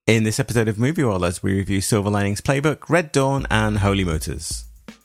In this episode of Movie Wallahs, we review Silver Linings Playbook, Red Dawn, and Holy Motors.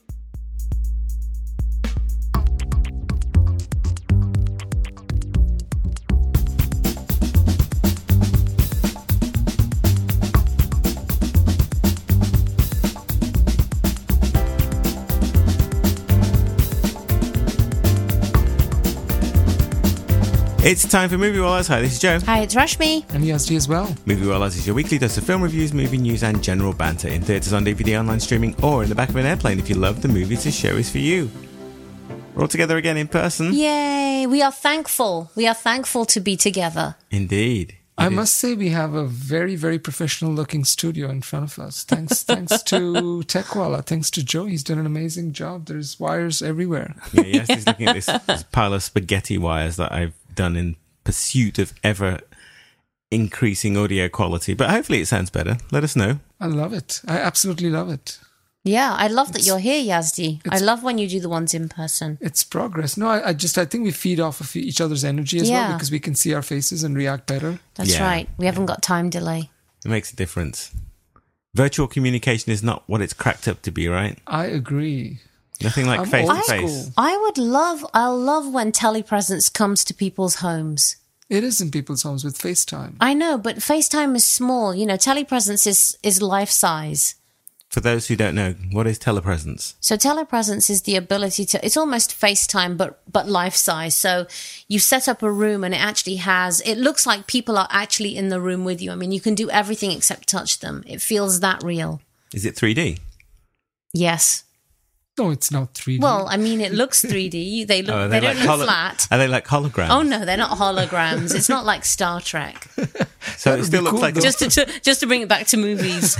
It's time for Movie Wallahs. Hi, this is Joe. Hi, it's Rashmi. And Yazdi as well. Movie Wallahs is your weekly dose of film reviews, movie news, and general banter in theatres, on DVD, online streaming, or in the back of an airplane if you love the movies this show is for you. We're all together again in person. Yay! We are thankful. We are thankful to be together. Indeed. I must say we have a very, very professional-looking studio in front of us. Thanks to TechWallah. Thanks to Joe. He's done an amazing job. There's wires everywhere. Yeah, yes, he's looking at this pile of spaghetti wires that I've done in pursuit of ever increasing audio quality. But hopefully it sounds better. Let us know. I love it. I absolutely love it. Yeah, I love that you're here, Yazdi. I love when you do the ones in person. It's progress. No, I think we feed off of each other's energy as well, because we can see our faces and react better. That's right. We haven't got time delay. It makes a difference. Virtual communication is not what it's cracked up to be, right? I agree. Nothing like face to face. I love when telepresence comes to people's homes. It is in people's homes with FaceTime. I know, but FaceTime is small. You know, telepresence is life size. For those who don't know, what is telepresence? So telepresence is the ability to, it's almost FaceTime, but life size. So you set up a room and it looks like people are actually in the room with you. I mean, you can do everything except touch them. It feels that real. Is it 3D? Yes. No, it's not 3D. Well, I mean, it looks 3D. They don't look flat. Are they like holograms? Oh no, they're not holograms. It's not like Star Trek. So it still looks like just to bring it back to movies.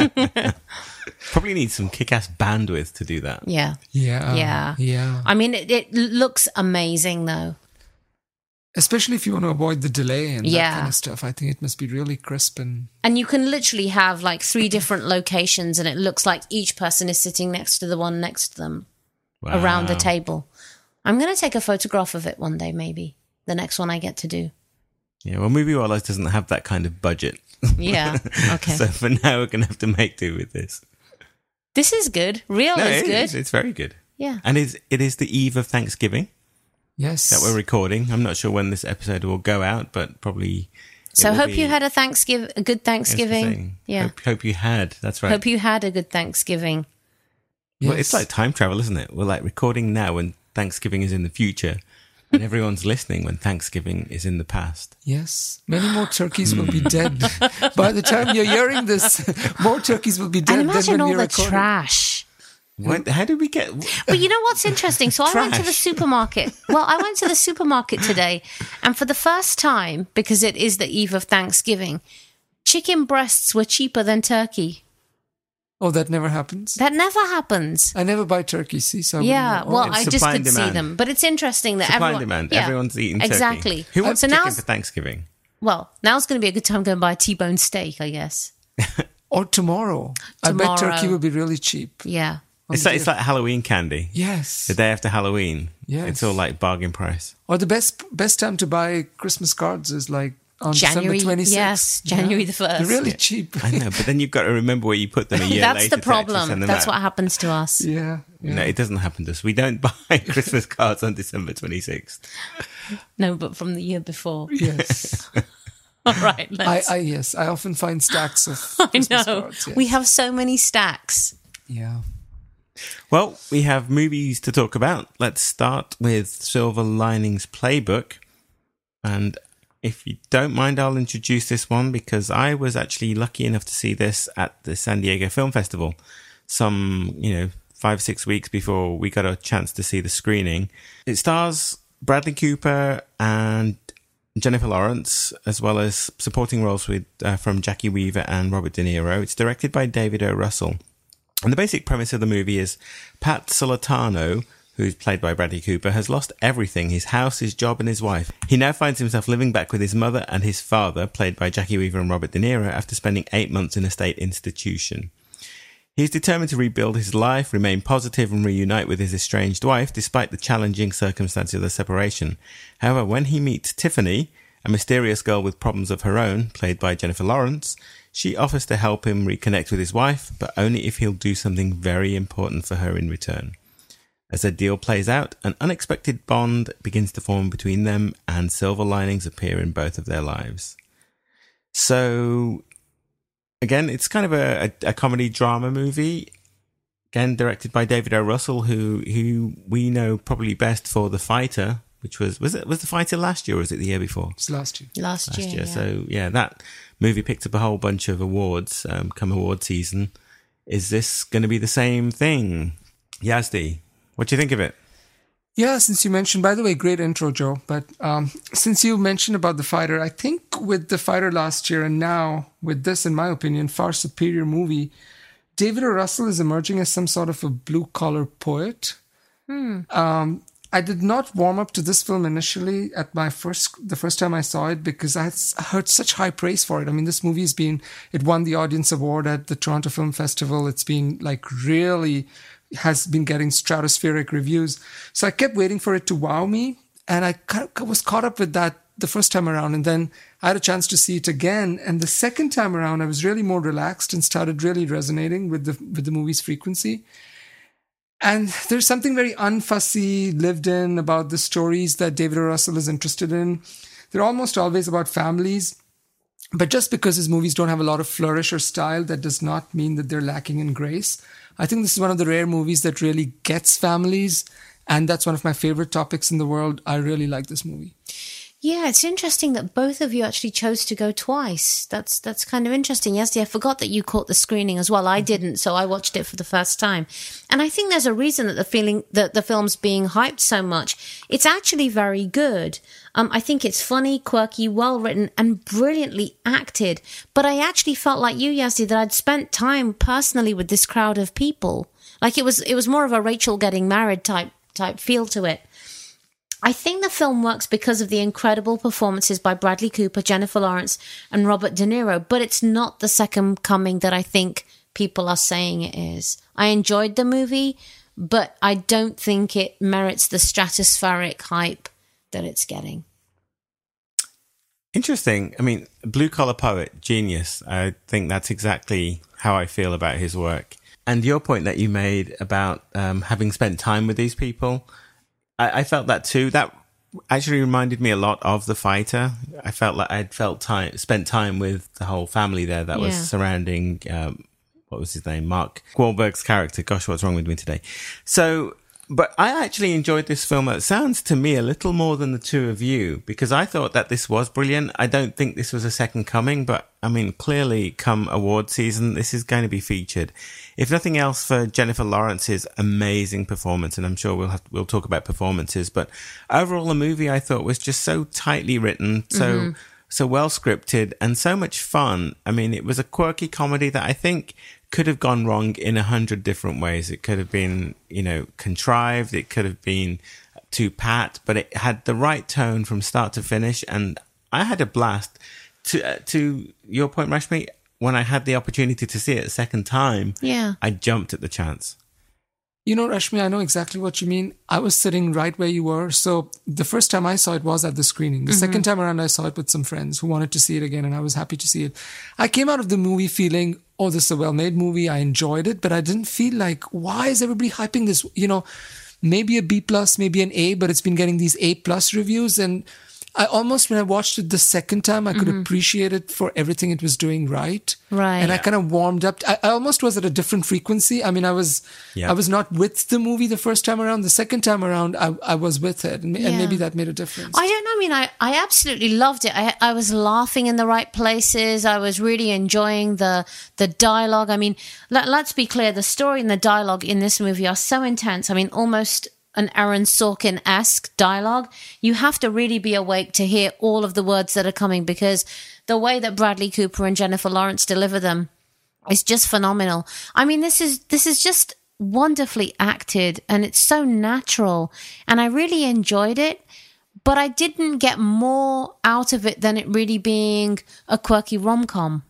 Probably need some kick-ass bandwidth to do that. Yeah. I mean, it looks amazing though. Especially if you want to avoid the delay and that kind of stuff. I think it must be really crisp. And you can literally have like 3 different locations and it looks like each person is sitting next to the one next to them around the table. I'm going to take a photograph of it one day, maybe. The next one I get to do. Yeah, well, Movie Wallahs doesn't have that kind of budget. Yeah, okay. So for now, we're going to have to make do with this. This is good. Is good. It's very good. Yeah. And it is the eve of Thanksgiving. Yes. That we're recording. I'm not sure when this episode will go out, but probably. So hope you had a good Thanksgiving. Yeah. Hope you had. That's right. Hope you had a good Thanksgiving. Yes. Well, it's like time travel, isn't it? We're like recording now when Thanksgiving is in the future, and everyone's listening when Thanksgiving is in the past. Yes. Many more turkeys will be dead. By the time you're hearing this, more turkeys will be dead. And imagine than when all the trash. How did we get... Well, you know what's interesting? So I went to the supermarket. Well, I went to the supermarket today, and for the first time, because it is the eve of Thanksgiving, chicken breasts were cheaper than turkey. Oh, that never happens? That never happens. I never buy turkey, see? So I just could see them. But it's interesting that supply and demand. Yeah, everyone's eating turkey. Exactly. Who wants chicken for Thanksgiving? Well, now's going to be a good time to go and buy a T-bone steak, I guess. Or tomorrow. I bet turkey will be really cheap. Yeah. It's like Halloween candy. Yes. The day after Halloween. Yes. It's all like bargain price. Or the best time to buy Christmas cards is like on January, December 26th. Yes, January the 1st. They're really cheap. I know, but then you've got to remember where you put them a year later. That's the problem. That's what happens to us. Yeah. No, it doesn't happen to us. We don't buy Christmas cards on December 26th. No, but from the year before. Yes. All right. I often find stacks of Christmas cards. Yes. We have so many stacks. Yeah. Well, we have movies to talk about. Let's start with Silver Linings Playbook. And if you don't mind, I'll introduce this one because I was actually lucky enough to see this at the San Diego Film Festival some, 5-6 weeks before we got a chance to see the screening. It stars Bradley Cooper and Jennifer Lawrence, as well as supporting roles from Jackie Weaver and Robert De Niro. It's directed by David O. Russell. And the basic premise of the movie is Pat Solitano, who's played by Bradley Cooper, has lost everything: his house, his job, and his wife. He now finds himself living back with his mother and his father, played by Jackie Weaver and Robert De Niro, after spending 8 months in a state institution. He's determined to rebuild his life, remain positive, and reunite with his estranged wife, despite the challenging circumstances of the separation. However, when he meets Tiffany, a mysterious girl with problems of her own, played by Jennifer Lawrence, she offers to help him reconnect with his wife, but only if he'll do something very important for her in return. As their deal plays out, an unexpected bond begins to form between them, and silver linings appear in both of their lives. So, again, it's kind of a comedy drama movie. Again, directed by David O. Russell, who we know probably best for The Fighter, which was The Fighter last year or was it the year before? It's last year. Last year. Yeah. So, yeah, that movie picked up a whole bunch of awards come award season. Is this going to be the same thing? Yazdi, what do you think of it? Yeah, since you mentioned, by the way, great intro, Joe. But since you mentioned about The Fighter, I think with The Fighter last year and now with this, in my opinion, far superior movie, David O. Russell is emerging as some sort of a blue-collar poet. I did not warm up to this film initially at the first time I saw it because I heard such high praise for it. I mean, this movie it won the Audience Award at the Toronto Film Festival. It's been really has been getting stratospheric reviews. So I kept waiting for it to wow me. And I was caught up with that the first time around. And then I had a chance to see it again. And the second time around, I was really more relaxed and started really resonating with the movie's frequency. And there's something very unfussy, lived in about the stories that David O. Russell is interested in. They're almost always about families. But just because his movies don't have a lot of flourish or style, that does not mean that they're lacking in grace. I think this is one of the rare movies that really gets families. And that's one of my favorite topics in the world. I really like this movie. Yeah, it's interesting that both of you actually chose to go twice. That's kind of interesting. Yes, I forgot that you caught the screening as well. I didn't, so I watched it for the first time. And I think there's a reason that the film's being hyped so much. It's actually very good. I think it's funny, quirky, well written, and brilliantly acted. But I actually felt like you, Yazdi, that I'd spent time personally with this crowd of people. Like it was more of a Rachel getting married type feel to it. I think the film works because of the incredible performances by Bradley Cooper, Jennifer Lawrence, and Robert De Niro, but it's not the second coming that I think people are saying it is. I enjoyed the movie, but I don't think it merits the stratospheric hype that it's getting. Interesting. I mean, blue-collar poet, genius. I think that's exactly how I feel about his work. And your point that you made about having spent time with these people, I felt that too. That actually reminded me a lot of The Fighter. I felt like I'd spent time with the whole family there that was surrounding, what was his name? Mark Wahlberg's character. Gosh, what's wrong with me today? So, but I actually enjoyed this film. It sounds to me a little more than the two of you, because I thought that this was brilliant. I don't think this was a second coming, but I mean, clearly come award season, this is going to be featured. If nothing else, for Jennifer Lawrence's amazing performance, and I'm sure we'll talk about performances, but overall the movie I thought was just so tightly written, so well scripted, and so much fun. I mean, it was a quirky comedy that I think could have gone wrong in 100 different ways. It could have been, contrived. It could have been too pat, but it had the right tone from start to finish, and I had a blast. To your point, Rashmi, when I had the opportunity to see it a second time, I jumped at the chance. Rashmi, I know exactly what you mean. I was sitting right where you were. So the first time I saw it was at the screening. The second time around, I saw it with some friends who wanted to see it again, and I was happy to see it. I came out of the movie feeling, oh, this is a well-made movie. I enjoyed it, but I didn't feel like, why is everybody hyping this? Maybe a B+, maybe an A, but it's been getting these A+ reviews. And I almost, when I watched it the second time, I could appreciate it for everything it was doing right. Right. And I kind of warmed up. I almost was at a different frequency. I mean, I was not with the movie the first time around. The second time around, I was with it. And maybe that made a difference. I don't know. I mean, I absolutely loved it. I was laughing in the right places. I was really enjoying the dialogue. I mean, let's be clear. The story and the dialogue in this movie are so intense. I mean, almost an Aaron Sorkin-esque dialogue. You have to really be awake to hear all of the words that are coming, because the way that Bradley Cooper and Jennifer Lawrence deliver them is just phenomenal. I mean, this is just wonderfully acted, and it's so natural, and I really enjoyed it, but I didn't get more out of it than it really being a quirky rom-com.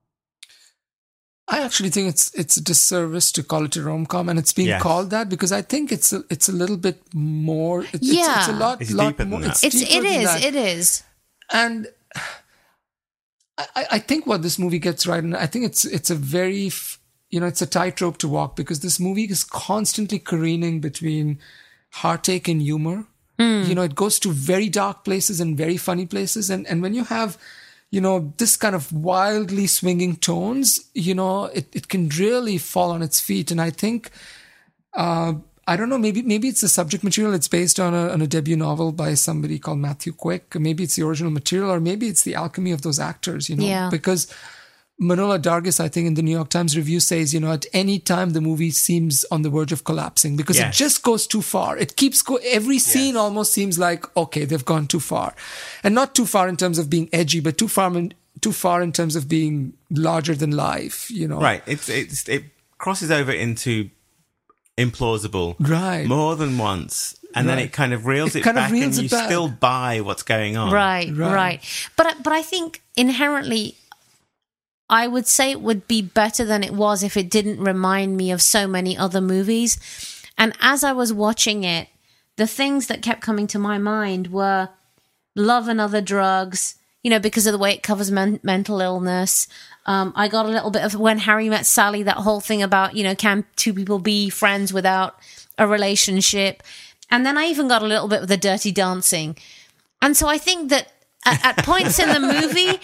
I actually think it's a disservice to call it a rom-com, and it's being called that because I think it's a little bit more. It's a lot deeper more. than that. It Is. And I think what this movie gets right, and I think it's a very, it's a tightrope to walk, because this movie is constantly careening between heartache and humor. It goes to very dark places and very funny places. And when you have, this kind of wildly swinging tones, it can really fall on its feet. And I think, I don't know, maybe it's the subject material. It's based on a debut novel by somebody called Matthew Quick. Maybe it's the original material, or maybe it's the alchemy of those actors, Yeah. Because Manohla Dargis, I think, in the New York Times review says, at any time the movie seems on the verge of collapsing, because it just goes too far. It keeps every scene almost seems like, okay, they've gone too far. And not too far in terms of being edgy, but too far in terms of being larger than life, Right. It crosses over into implausible more than once, and then it kind of reels it back, and you still buy what's going on. Right. But I think inherently, I would say it would be better than it was if it didn't remind me of so many other movies. And as I was watching it, the things that kept coming to my mind were Love and Other Drugs, because of the way it covers mental illness. I got a little bit of When Harry Met Sally, that whole thing about, can two people be friends without a relationship? And then I even got a little bit of the Dirty Dancing. And so I think that at points in the movie,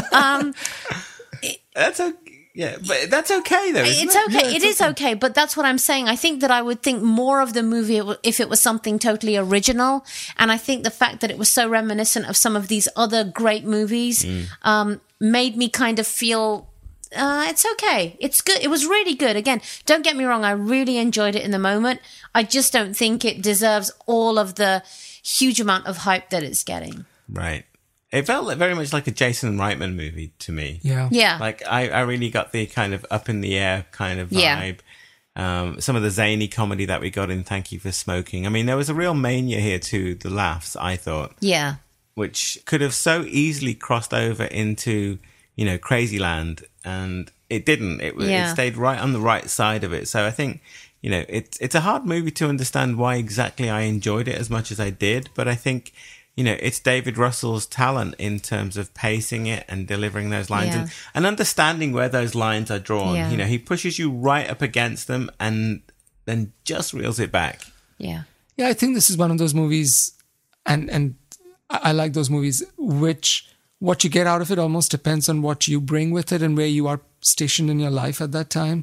that's okay. Yeah, but that's okay though. It's okay. It is okay, but that's what I'm saying. I think that I would think more of the movie if it was something totally original. And I think the fact that it was so reminiscent of some of these other great movies made me kind of feel it's okay. It's good. It was really good. Again, don't get me wrong. I really enjoyed it in the moment. I just don't think it deserves all of the huge amount of hype that it's getting. Right. It felt very much like a Jason Reitman movie to me. Yeah. Like, I really got the kind of up in the air kind of vibe. Some of the zany comedy that we got in Thank You for Smoking. I mean, there was a real mania here to the laughs, I thought. Yeah. Which could have so easily crossed over into, Crazyland. And it didn't. It stayed right on the right side of it. So I think, it's a hard movie to understand why exactly I enjoyed it as much as I did. But I think... it's David Russell's talent in terms of pacing it and delivering those lines and understanding where those lines are drawn. Yeah. He pushes you right up against them and then just reels it back. Yeah. Yeah, I think this is one of those movies, and I like those movies, which what you get out of it almost depends on what you bring with it and where you are stationed in your life at that time.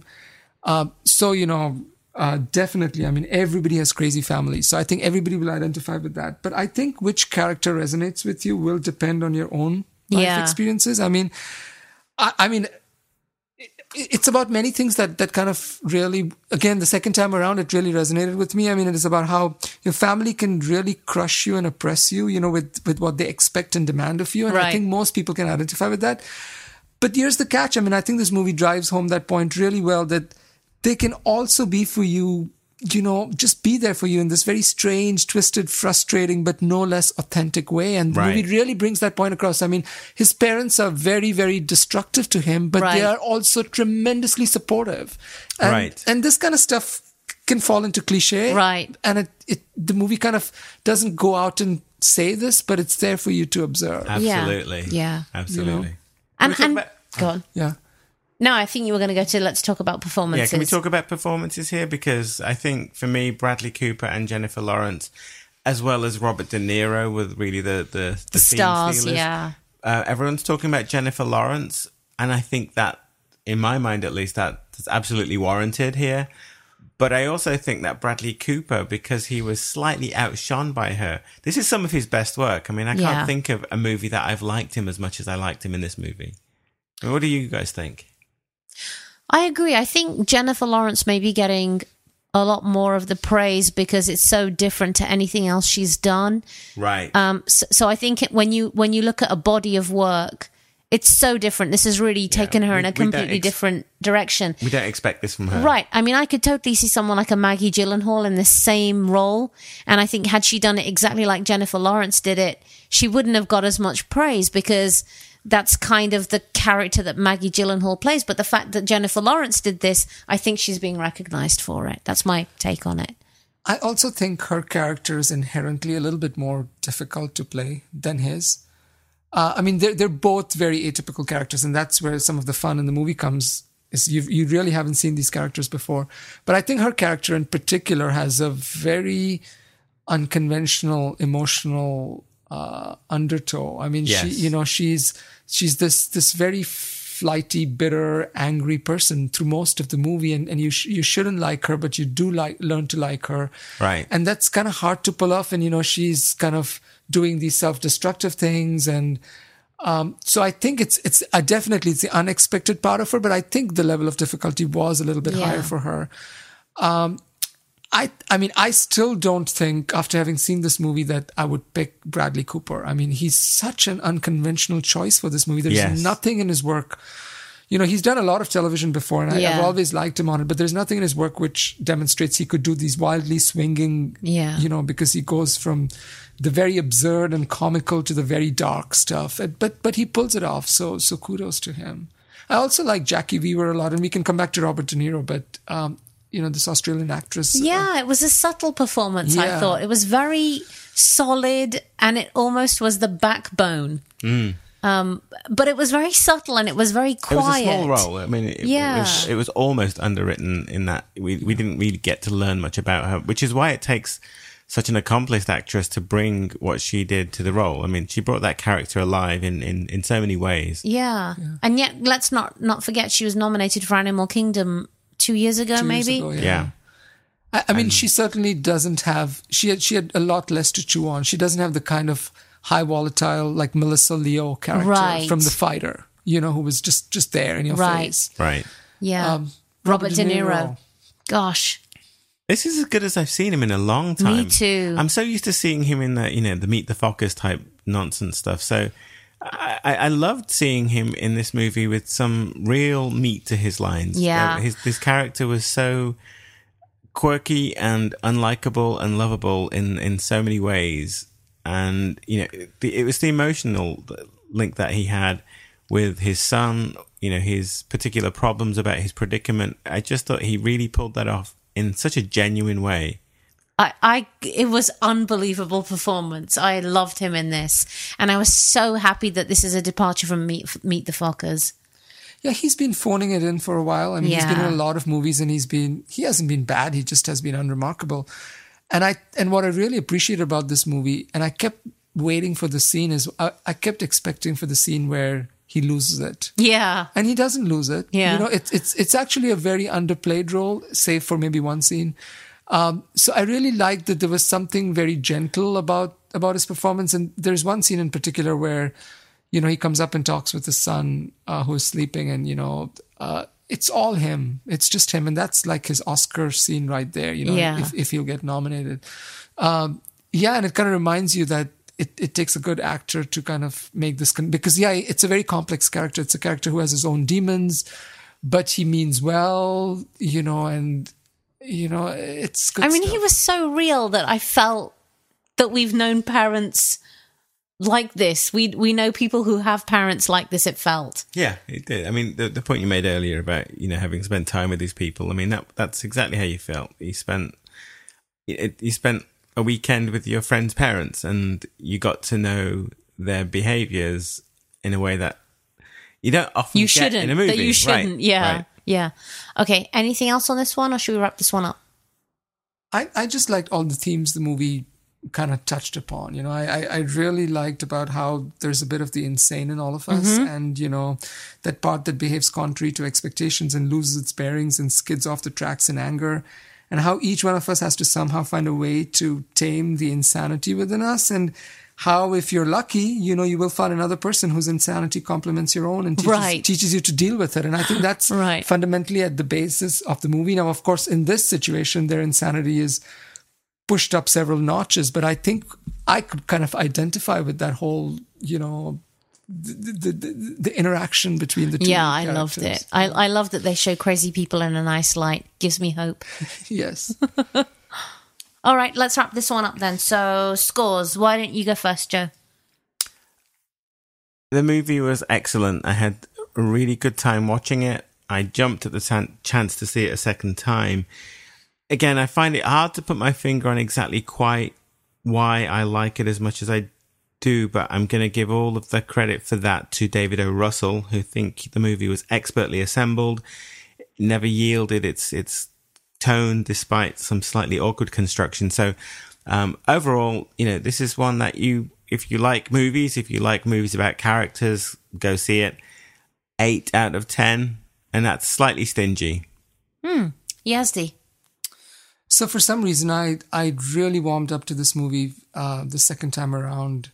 Definitely. I mean, everybody has crazy families. So I think everybody will identify with that. But I think which character resonates with you will depend on your own life experiences. I mean, it's about many things that kind of really, again, the second time around, it really resonated with me. I mean, it is about how your family can really crush you and oppress you, with what they expect and demand of you. And I think most people can identify with that. But here's the catch. I mean, I think this movie drives home that point really well, that they can also be for you, just be there for you in this very strange, twisted, frustrating, but no less authentic way. And the movie really brings that point across. I mean, his parents are very, very destructive to him, but they are also tremendously supportive. And this kind of stuff can fall into cliche. Right. And the movie kind of doesn't go out and say this, but it's there for you to observe. Absolutely. Yeah. Absolutely. And go on. Yeah. No, I think you were going to go to let's talk about performances. Yeah, can we talk about performances here? Because I think for me, Bradley Cooper and Jennifer Lawrence, as well as Robert De Niro, were really the stars. stealers. Yeah. Everyone's talking about Jennifer Lawrence, and I think that, in my mind at least, that's absolutely warranted here. But I also think that Bradley Cooper, because he was slightly outshone by her, this is some of his best work. I mean, I can't think of a movie that I've liked him as much as I liked him in this movie. What do you guys think? I agree. I think Jennifer Lawrence may be getting a lot more of the praise because it's so different to anything else she's done. Right. So I think when you look at a body of work, it's so different. This has really taken her in a completely different direction. We don't expect this from her. Right. I mean, I could totally see someone like a Maggie Gyllenhaal in the same role. And I think had she done it exactly like Jennifer Lawrence did it, she wouldn't have got as much praise because that's kind of the character that Maggie Gyllenhaal plays. But the fact that Jennifer Lawrence did this, I think she's being recognized for it. That's my take on it. I also think her character is inherently a little bit more difficult to play than his. I mean, they're both very atypical characters, and that's where some of the fun in the movie comes. Is you really haven't seen these characters before, but I think her character in particular has a very unconventional emotional undertow. I mean, yes. she's this very flighty, bitter, angry person through most of the movie, and you shouldn't like her, but you do learn to like her, right? And that's kind of hard to pull off. And she's kind of doing these self-destructive things, and so I think it's definitely it's the unexpected part of her, but I think the level of difficulty was a little bit higher for her. I mean, I still don't think, after having seen this movie, that I would pick Bradley Cooper. I mean, he's such an unconventional choice for this movie. There's nothing in his work. He's done a lot of television before, and I've always liked him on it, but there's nothing in his work which demonstrates he could do these wildly swinging, because he goes from the very absurd and comical to the very dark stuff. But he pulls it off, so kudos to him. I also like Jackie Weaver a lot, and we can come back to Robert De Niro, but this Australian actress. Yeah, it was a subtle performance, I thought. It was very solid, and it almost was the backbone. But it was very subtle, and it was very quiet. It was a small role. I mean, it was almost underwritten in that we didn't really get to learn much about her, which is why it takes such an accomplished actress to bring what she did to the role. I mean, she brought that character alive in so many ways. Yeah. And yet, let's not forget, she was nominated for Animal Kingdom 2 years ago, maybe? Yeah. I mean, she certainly doesn't have... She had a lot less to chew on. She doesn't have the kind of high volatile, like Melissa Leo character from The Fighter, who was just there in your face. Right. Yeah. Robert De Niro. Gosh. This is as good as I've seen him in a long time. Me too. I'm so used to seeing him in the Meet the Fockers type nonsense stuff. So I loved seeing him in this movie with some real meat to his lines. Yeah. His character was so quirky and unlikable and lovable in so many ways. And, it was the emotional link that he had with his son, his particular problems about his predicament. I just thought he really pulled that off in such a genuine way. It was unbelievable performance. I loved him in this, and I was so happy that this is a departure from Meet the Fockers. Yeah, he's been phoning it in for a while. I mean, he's been in a lot of movies, and he hasn't been bad. He just has been unremarkable. And what I really appreciate about this movie, and I kept waiting for the scene, is I kept expecting for the scene where he loses it. Yeah, and he doesn't lose it. Yeah, it's actually a very underplayed role, save for maybe one scene. So I really liked that there was something very gentle about his performance. And there's one scene in particular where, he comes up and talks with his son who is sleeping, and, it's all him. It's just him. And that's like his Oscar scene right there, if he'll get nominated. And it kind of reminds you that it takes a good actor to kind of make this, because it's a very complex character. It's a character who has his own demons, but he means well, and it's good. I mean, stuff. he was so real that I felt that we've known parents like this. We know people who have parents like this, it felt. Yeah, it did. I mean, the point you made earlier about, having spent time with these people, I mean, that's exactly how you felt. You spent a weekend with your friend's parents, and you got to know their behaviors in a way that you don't often get in a movie. That you shouldn't, right, yeah. Right. Yeah. Okay, anything else on this one, or should we wrap this one up? I just liked all the themes the movie kind of touched upon. I really liked about how there's a bit of the insane in all of us, and, that part that behaves contrary to expectations and loses its bearings and skids off the tracks in anger, and how each one of us has to somehow find a way to tame the insanity within us, and how, if you're lucky, you will find another person whose insanity complements your own and teaches you to deal with it. And I think that's fundamentally at the basis of the movie. Now, of course, in this situation, their insanity is pushed up several notches, but I think I could kind of identify with that whole, the interaction between the two. Yeah, I loved it. I love that they show crazy people in a nice light. Gives me hope. Yes. All right, let's wrap this one up then. So, scores. Why don't you go first, Joe? The movie was excellent. I had a really good time watching it. I jumped at the chance to see it a second time. Again, I find it hard to put my finger on exactly quite why I like it as much as I do, but I'm going to give all of the credit for that to David O. Russell, who think the movie was expertly assembled, never yielded its tone despite some slightly awkward construction. So overall, this is one that if you like movies about characters, go see it. 8 out of 10, and that's slightly stingy. Yazdi. So for some reason, I really warmed up to this movie the second time around.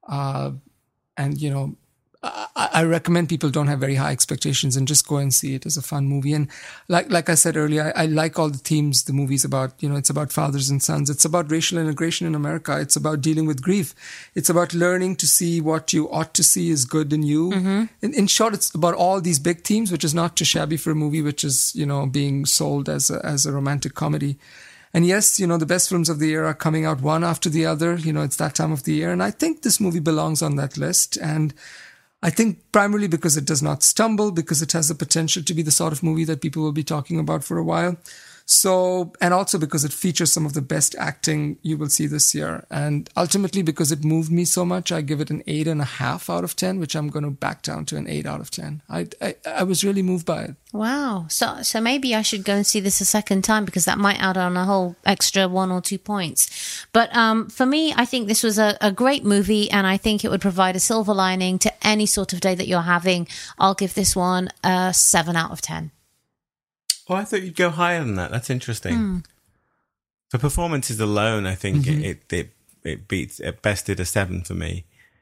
And, I recommend people don't have very high expectations and just go and see it as a fun movie. And like I said earlier, I like all the themes the movie's about. It's about fathers and sons. It's about racial integration in America. It's about dealing with grief. It's about learning to see what you ought to see is good in you. Mm-hmm. In short, it's about all these big themes, which is not too shabby for a movie which is, being sold as a romantic comedy. And yes, the best films of the year are coming out one after the other. It's that time of the year. And I think this movie belongs on that list. And I think primarily because it does not stumble, because it has the potential to be the sort of movie that people will be talking about for a while. So, and also because it features some of the best acting you will see this year. And ultimately, because it moved me so much, I give it an 8.5 out of 10, which I'm going to back down to an 8 out of 10. I was really moved by it. Wow. So maybe I should go and see this a second time, because that might add on a whole extra 1 or 2 points. But for me, I think this was a great movie, and I think it would provide a silver lining to any sort of day that you're having. I'll give this one a 7 out of 10. Oh, I thought you'd go higher than that. That's interesting. For performances alone, I think it beats, it bested a 7 for me.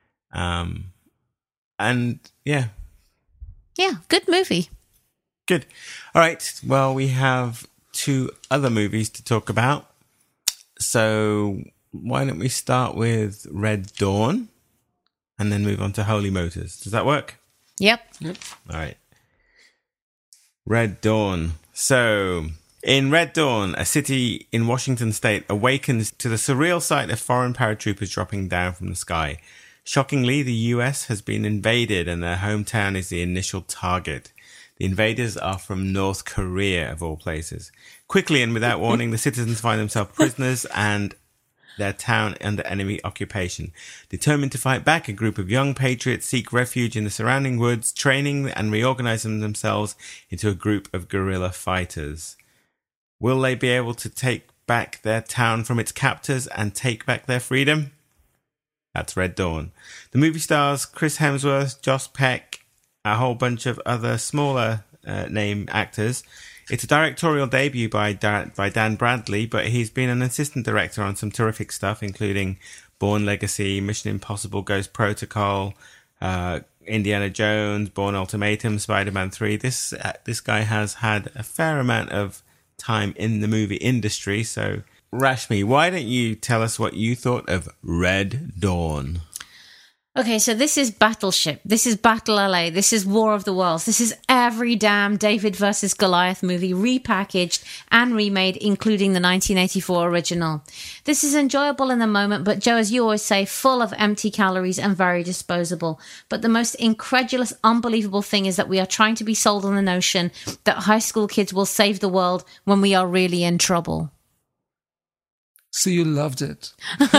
And yeah. Yeah, good movie. Good. All right. Well, we have 2 other movies to talk about. So why don't we start with Red Dawn and then move on to Holy Motors? Does that work? Yep. All right. Red Dawn. So, in Red Dawn, a city in Washington state awakens to the surreal sight of foreign paratroopers dropping down from the sky. Shockingly, the US has been invaded and their hometown is the initial target. The invaders are from North Korea, of all places. Quickly and without warning, the citizens find themselves prisoners and their town under enemy occupation. Determined to fight back, a group of young patriots seek refuge in the surrounding woods, training and reorganizing themselves into a group of guerrilla fighters. Will they be able to take back their town from its captors and take back their freedom? That's Red Dawn. The movie stars Chris Hemsworth, Josh Peck, a whole bunch of other smaller name actors. It's a directorial debut by Dan Bradley, but he's been an assistant director on some terrific stuff, including Bourne Legacy, Mission Impossible Ghost Protocol, Indiana Jones, Bourne Ultimatum, Spider-Man 3. This guy has had a fair amount of time in the movie industry. So, Rashmi, why don't you tell us what you thought of Red Dawn? Okay, so this is Battleship. This is Battle LA. This is War of the Worlds. This is every damn David versus Goliath movie repackaged and remade, including the 1984 original. This is enjoyable in the moment, but Joe, as you always say, full of empty calories and very disposable. But the most incredulous, unbelievable thing is that we are trying to be sold on the notion that high school kids will save the world when we are really in trouble. So you loved it.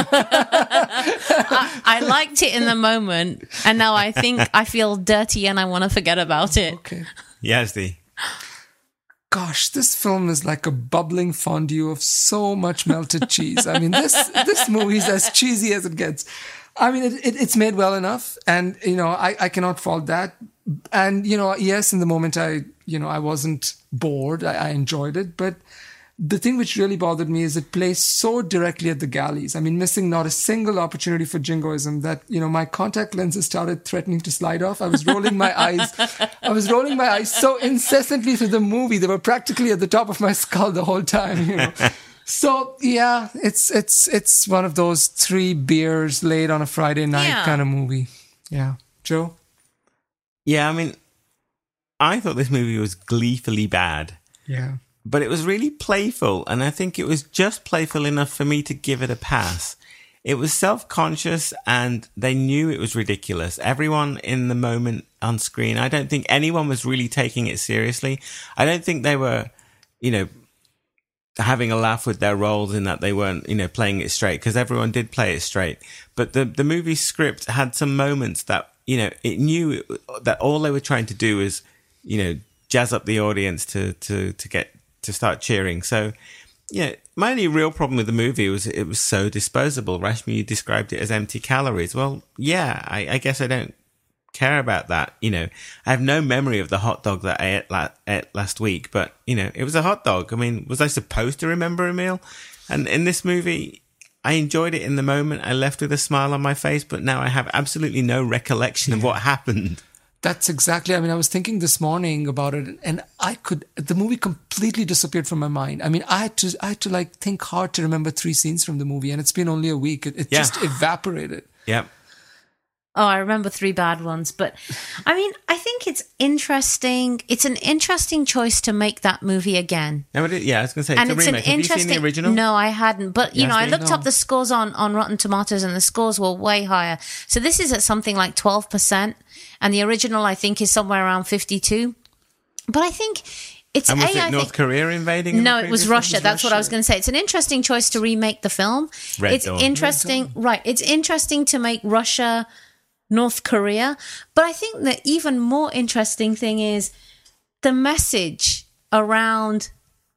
I liked it in the moment, and now I think I feel dirty and I want to forget about it. Okay. Yazdi. Gosh, this film is like a bubbling fondue of so much melted cheese. I mean, this movie is as cheesy as it gets. I mean, it's made well enough, and I cannot fault that. And yes, in the moment I wasn't bored. I enjoyed it, but the thing which really bothered me is it plays so directly at the galleys. I mean, missing not a single opportunity for jingoism that, my contact lenses started threatening to slide off. I was rolling my eyes. So incessantly through the movie. They were practically at the top of my skull the whole time, So, yeah, it's one of those 3 beers late on a Friday night kind of movie. Yeah. Joe? Yeah, I mean, I thought this movie was gleefully bad. Yeah. But it was really playful, and I think it was just playful enough for me to give it a pass. It was self-conscious, and they knew it was ridiculous. Everyone in the moment on screen, I don't think anyone was really taking it seriously. I don't think they were, having a laugh with their roles in that they weren't, playing it straight, because everyone did play it straight. But the movie script had some moments that, it knew that all they were trying to do is, jazz up the audience to start cheering. So, my only real problem with the movie was it was so disposable. Rashmi, you described it as empty calories. Well, yeah, I guess I don't care about that. I have no memory of the hot dog that I ate last week, but it was a hot dog. I mean, was I supposed to remember a meal? And in this movie, I enjoyed it in the moment. I left with a smile on my face, but now I have absolutely no recollection of what happened. That's exactly. I mean, I was thinking this morning about it, and the movie completely disappeared from my mind. I mean, I had to like think hard to remember 3 scenes from the movie, and it's been only a week. It just evaporated. Yep. Oh, I remember 3 bad ones. But I mean, I think it's interesting. It's an interesting choice to make that movie again. No, I was going to say, it's a remake. Have you seen the original? No, I hadn't. But, I looked up the scores on Rotten Tomatoes, and the scores were way higher. So this is at something like 12%. And the original, I think, is somewhere around 52. But I think it's... And was it North Korea invading? No, it was Russia. That's what I was going to say. It's an interesting choice to remake the film. It's interesting, right? It's interesting to make Russia... North Korea. But I think the even more interesting thing is the message around,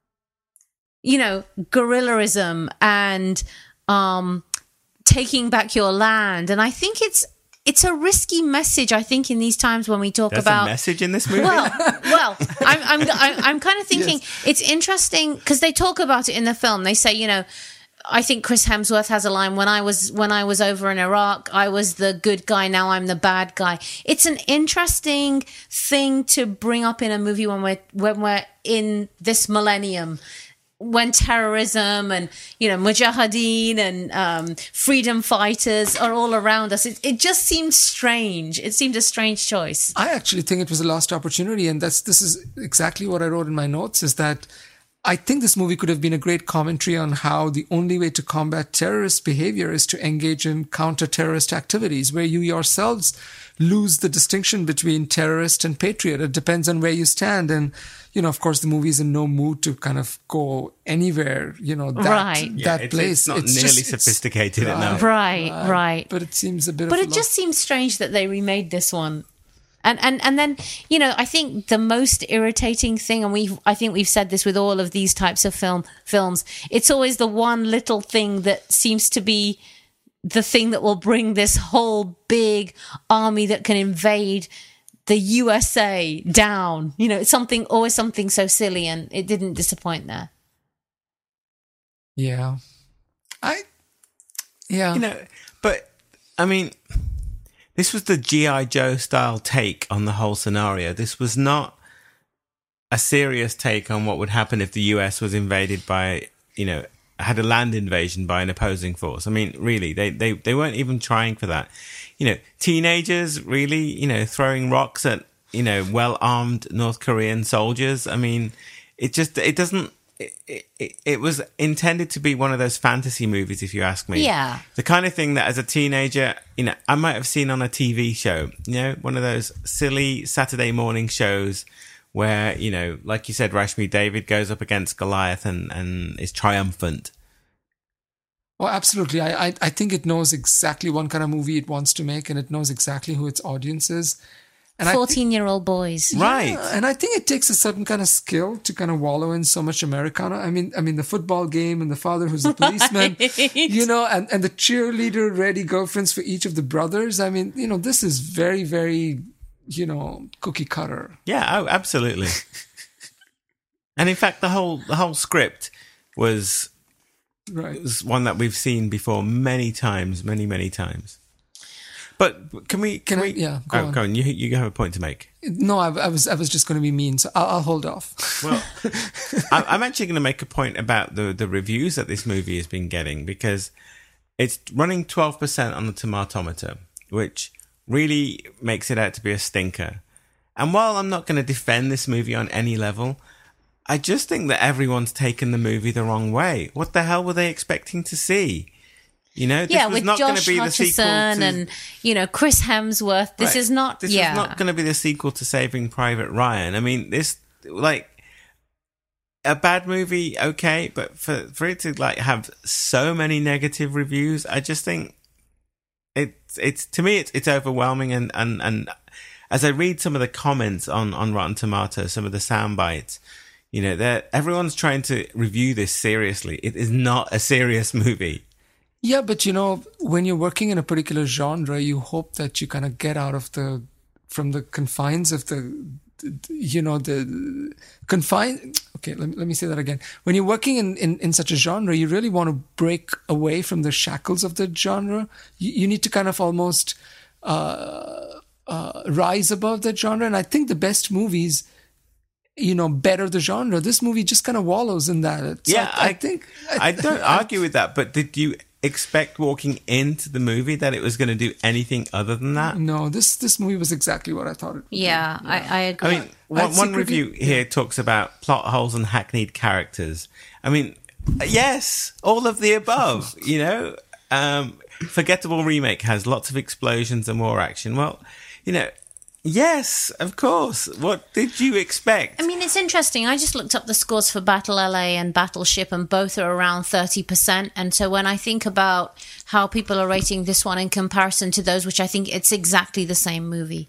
guerrillaism and taking back your land. And I think it's a risky message, I think, in these times when we talk about... There's a message in this movie? Well, I'm kind of thinking it's interesting because they talk about it in the film. They say, I think Chris Hemsworth has a line, when I was over in Iraq, I was the good guy, now I'm the bad guy. It's an interesting thing to bring up in a movie when we're in this millennium, when terrorism and, mujahideen and freedom fighters are all around us. It just seemed strange. It seemed a strange choice. I actually think it was a lost opportunity, and this is exactly what I wrote in my notes, is that I think this movie could have been a great commentary on how the only way to combat terrorist behavior is to engage in counter-terrorist activities, where you yourselves lose the distinction between terrorist and patriot. It depends on where you stand. And, of course, the movie is in no mood to kind of go anywhere, that place. It's not nearly sophisticated enough. Right. But it seems a bit But it just seems strange that they remade this one. And then, I think the most irritating thing, and I think we've said this with all of these types of films, it's always the one little thing that seems to be the thing that will bring this whole big army that can invade the USA down. It's always something so silly, and it didn't disappoint there. Yeah. But I mean, this was the G.I. Joe style take on the whole scenario. This was not a serious take on what would happen if the US was invaded by, had a land invasion by an opposing force. I mean, really, they weren't even trying for that. Teenagers really, throwing rocks at, well-armed North Korean soldiers. I mean, it was intended to be one of those fantasy movies, if you ask me. Yeah. The kind of thing that as a teenager, I might have seen on a TV show, one of those silly Saturday morning shows where, like you said, Rashmi, David goes up against Goliath and is triumphant. Well, absolutely. I think it knows exactly what kind of movie it wants to make, and it knows exactly who its audience is. 14-year-old boys. Right. Yeah, and I think it takes a certain kind of skill to kind of wallow in so much Americana. I mean, the football game and the father who's a policeman, and the cheerleader ready girlfriends for each of the brothers. I mean, this is very, very, cookie cutter. Yeah. Oh, absolutely. And in fact, the whole script was one that we've seen before many times, many times. But can we? Yeah, go on. You have a point to make. No, I was just going to be mean, so I'll hold off. Well, I'm actually going to make a point about the reviews that this movie has been getting, because it's running 12% on the Tomatometer, which really makes it out to be a stinker. And while I'm not going to defend this movie on any level, I just think that everyone's taken the movie the wrong way. What the hell were they expecting to see? This was with not going Josh to be the sequel to, and Chris Hemsworth. This was not going to be the sequel to Saving Private Ryan. I mean, this a bad movie, okay, but for it to like have so many negative reviews, I just think it's to me it's overwhelming. And as I read some of the comments on Rotten Tomatoes, some of the sound bites, you know, everyone's trying to review this seriously. It is not a serious movie. Yeah, but you know, when you're working in a particular genre, you hope that you kind of get out of from the confines of okay, let me say that again. When you're working in such a genre, you really want to break away from the shackles of the genre. You need to kind of almost rise above that genre. And I think the best movies, you know, better the genre. This movie just kind of wallows in that. I don't argue with that, but did you expect walking into the movie that it was going to do anything other than that? No, this movie was exactly what I thought it would be. I agree. I mean, one review here talks about plot holes and hackneyed characters. I mean, yes, all of the above, you know. Forgettable Remake has lots of explosions and more action. Well, you know, yes, of course. What did you expect? I mean, it's interesting. I just looked up the scores for Battle LA and Battleship, and both are around 30%. And so when I think about how people are rating this one in comparison to those, which I think it's exactly the same movie,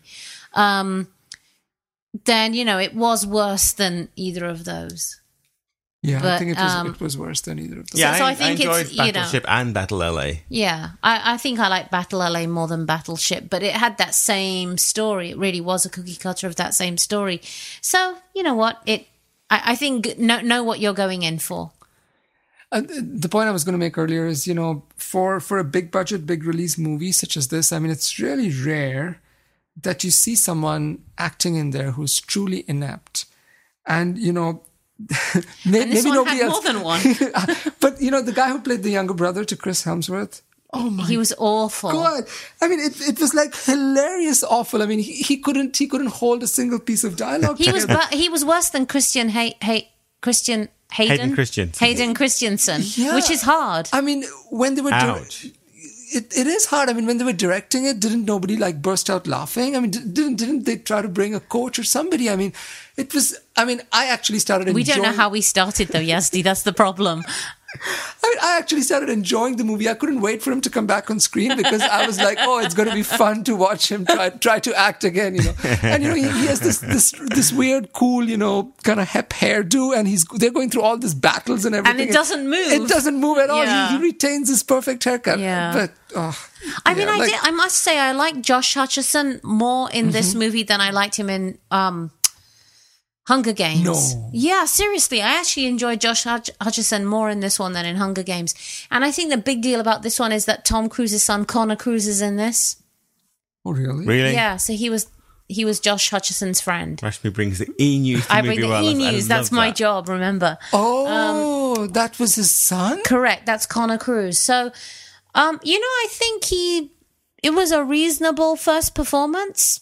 then, you know, it was worse than either of those. Yeah, but, I think it was worse than either of those. Yeah, so I think I enjoyed it's, Battleship and Battle LA. Yeah, I think I like Battle LA more than Battleship, but it had that same story. It really was a cookie cutter of that same story. So, you know what? I think know what you're going in for. The point I was going to make earlier is, you know, for a big budget, big release movie such as this, I mean, it's really rare that you see someone acting in there who's truly inept. And, you know, maybe nobody had else. More than one. But, you know, the guy who played the younger brother to Chris Hemsworth, oh my, he was awful. God. I mean, it was like hilarious awful. I mean, he couldn't hold a single piece of dialogue. He was worse than Hayden Christensen, yeah. Which is hard. I mean, when they were it is hard. I mean, when they were directing it, didn't nobody like burst out laughing? I mean, didn't they try to bring a coach or somebody? I mean, it was. I mean, I actually started enjoying. We don't know how we started though, Yazdi. That's the problem. I mean, I actually started enjoying the movie. I couldn't wait for him to come back on screen because I was like, oh, it's going to be fun to watch him try to act again, you know. And, you know, he has this weird, cool, you know, kind of hep hairdo, and they're going through all these battles and everything. And it doesn't move. It doesn't move at all. Yeah. He retains his perfect haircut. Yeah. But, I must say, I like Josh Hutcherson more in this movie than I liked him in Hunger Games. No. Yeah, seriously. I actually enjoyed Josh Hutcherson more in this one than in Hunger Games. And I think the big deal about this one is that Tom Cruise's son, Connor Cruise, is in this. Oh, really? Really? Yeah, so he was Josh Hutcherson's friend. Rashmi brings the E-News to I bring the E-News. That's my job, remember. Oh, that was his son? Correct. That's Connor Cruise. So, you know, I think it was a reasonable first performance.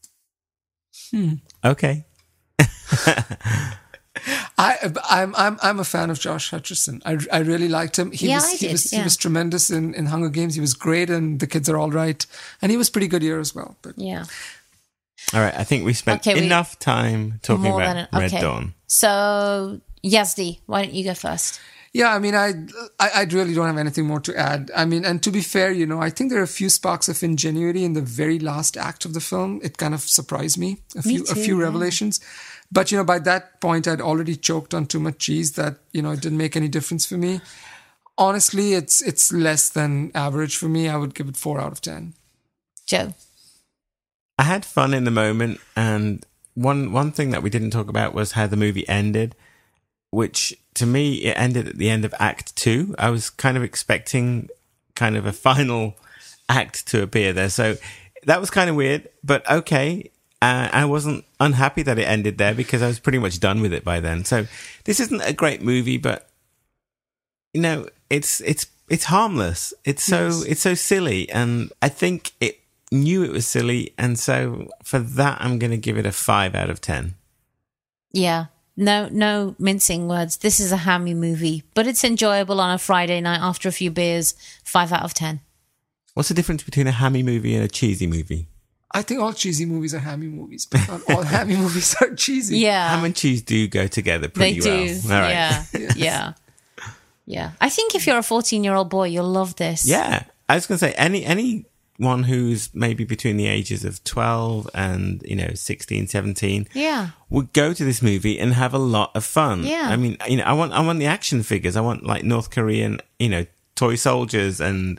Okay. I'm a fan of Josh Hutcherson. I really liked him. He was tremendous in Hunger Games. He was great, and The Kids Are All Right, and he was pretty good here as well. But yeah. All right. I think we spent enough time talking about Red Dawn. So Yazdi, why don't you go first? Yeah, I mean, I really don't have anything more to add. I mean, and to be fair, you know, I think there are a few sparks of ingenuity in the very last act of the film. It kind of surprised me. A few revelations. But, you know, by that point, I'd already choked on too much cheese that, you know, it didn't make any difference for me. Honestly, it's less than average for me. I would give it 4 out of 10. Joe? I had fun in the moment, and one thing that we didn't talk about was how the movie ended, which to me, it ended at the end of Act 2. I was kind of expecting kind of a final act to appear there. So that was kind of weird, but okay. I wasn't unhappy that it ended there because I was pretty much done with it by then. So this isn't a great movie, but you know, it's harmless. It's so silly, and I think it knew it was silly, and so for that, I'm going to give it a 5 out of 10. Yeah. No mincing words. This is a hammy movie, but it's enjoyable on a Friday night after a few beers. 5 out of 10. What's the difference between a hammy movie and a cheesy movie? I think all cheesy movies are hammy movies, but not all hammy movies are cheesy. Yeah. Ham and cheese do go together They pretty do. well. All right. Yeah. Yeah. Yeah. I think if you're a 14-year-old boy, you'll love this. Yeah. I was going to say, anyone who's maybe between the ages of 12 and, 16, 17 Yeah. would go to this movie and have a lot of fun. Yeah. I mean, I want the action figures. I want like North Korean, toy soldiers and,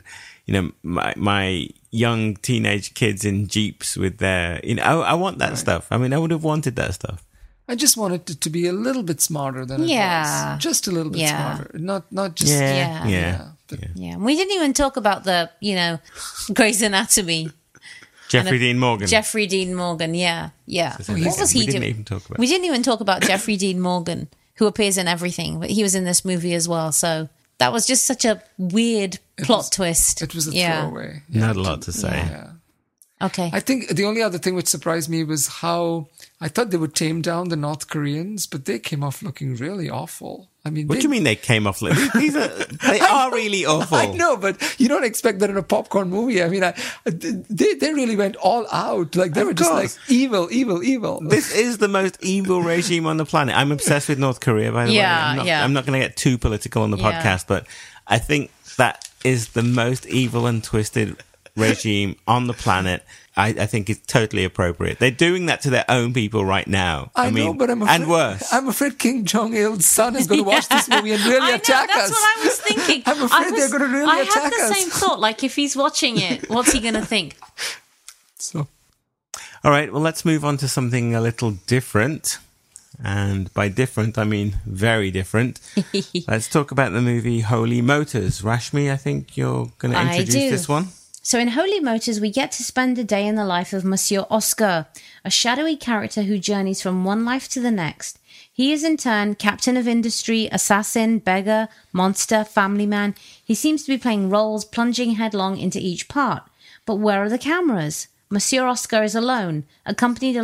my young teenage kids in Jeeps with their, I want that stuff. I mean, I would have wanted that stuff. I just wanted it to be a little bit smarter than it was. Just a little bit smarter. Not just... Yeah. Yeah. We didn't even talk about the, Grey's Anatomy. Jeffrey Dean Morgan. Jeffrey Dean Morgan, yeah. What was he we doing? didn't even talk about. We didn't even talk about Jeffrey Dean Morgan, who appears in everything, but he was in this movie as well. So that was just such a weird plot twist. It was a throwaway. Not a lot to say. Yeah. Okay. I think the only other thing which surprised me was how I thought they would tame down the North Koreans, but they came off looking really awful. I mean, What do you mean they came off? They are really awful. I know, but you don't expect that in a popcorn movie. I mean, they really went all out. Like they were just like evil. This is the most evil regime on the planet. I'm obsessed with North Korea, by the way. I'm not going to get too political on the podcast, but I think that is the most evil and twisted regime on the planet. I think it's totally appropriate. They're doing that to their own people right now. I mean, know, but I'm afraid, and worse. I'm afraid Kim Jong-il's son is going to watch this movie and really attack us. That's what I was thinking. I'm afraid they're going to really attack us. I had the same thought. Like, if he's watching it, what's he going to think? So, all right. Well, let's move on to something a little different. And by different, I mean very different. Let's talk about the movie Holy Motors. Rashmi, I think you're going to introduce this one. So in Holy Motors, we get to spend a day in the life of Monsieur Oscar, a shadowy character who journeys from one life to the next. He is in turn captain of industry, assassin, beggar, monster, family man. He seems to be playing roles, plunging headlong into each part. But where are the cameras? Monsieur Oscar is alone, accompanied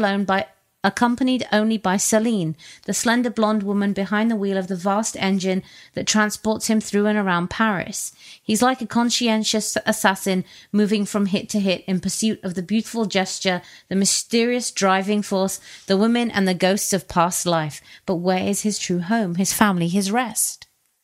only by Celine, the slender blonde woman behind the wheel of the vast engine that transports him through and around Paris. He's like a conscientious assassin moving from hit to hit in pursuit of the beautiful gesture, the mysterious driving force, the women and the ghosts of past life. But where is his true home, his family, his rest?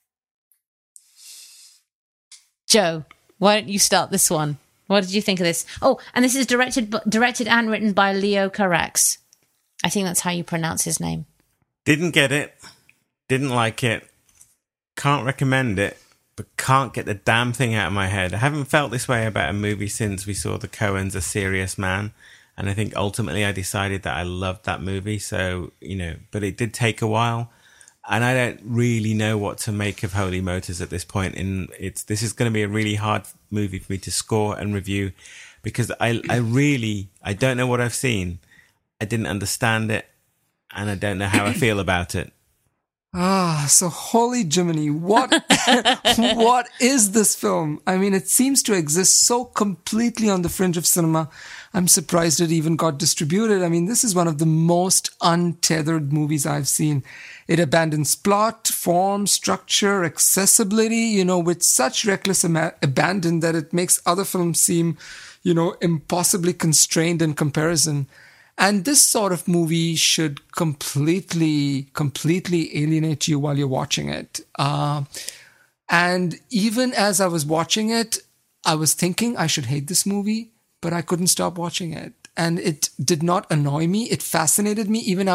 Joe, why don't you start this one? What did you think of this? Oh, and this is directed and written by Leo Carax. I think that's how you pronounce his name. Didn't get it. Didn't like it. Can't recommend it. But can't get the damn thing out of my head. I haven't felt this way about a movie since we saw the Coens, A Serious Man. And I think ultimately I decided that I loved that movie. So, but it did take a while. And I don't really know what to make of Holy Motors at this point. This is going to be a really hard movie for me to score and review because I don't know what I've seen. I didn't understand it, and I don't know how I feel about it. So holy Jiminy, what is this film? I mean, it seems to exist so completely on the fringe of cinema. I'm surprised it even got distributed. I mean, this is one of the most untethered movies I've seen. It abandons plot, form, structure, accessibility, with such reckless abandon that it makes other films seem, impossibly constrained in comparison. And this sort of movie should completely alienate you while you're watching it. And even as I was watching it, I was thinking I should hate this movie, but I couldn't stop watching it. And it did not annoy me. It fascinated me, even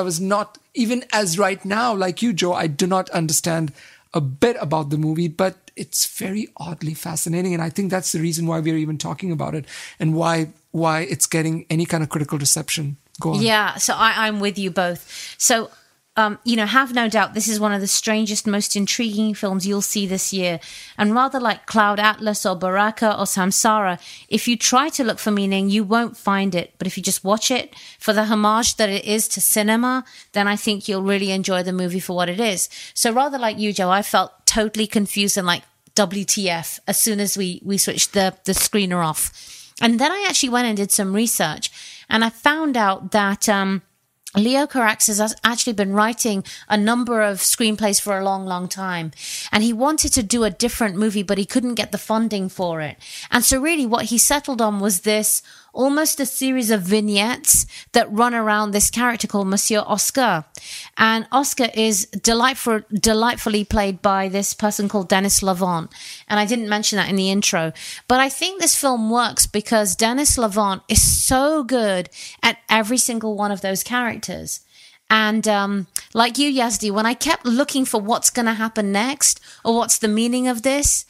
as right now, like you, Joe, I do not understand a bit about the movie, but it's very oddly fascinating. And I think that's the reason why we're even talking about it and why it's getting any kind of critical reception. Go on. Yeah, so I'm with you both. So, have no doubt this is one of the strangest, most intriguing films you'll see this year. And rather like Cloud Atlas or Baraka or Samsara, if you try to look for meaning, you won't find it. But if you just watch it for the homage that it is to cinema, then I think you'll really enjoy the movie for what it is. So rather like you, Joe, I felt totally confused and like WTF as soon as we switched the screener off. And then I actually went and did some research, and I found out that Leo Carax has actually been writing a number of screenplays for a long, long time. And he wanted to do a different movie, but he couldn't get the funding for it. And so really what he settled on was this almost a series of vignettes that run around this character called Monsieur Oscar. And Oscar is delightfully played by this person called Denis Lavant. And I didn't mention that in the intro. But I think this film works because Denis Lavant is so good at every single one of those characters. And like you, Yazdi, when I kept looking for what's going to happen next or what's the meaning of this,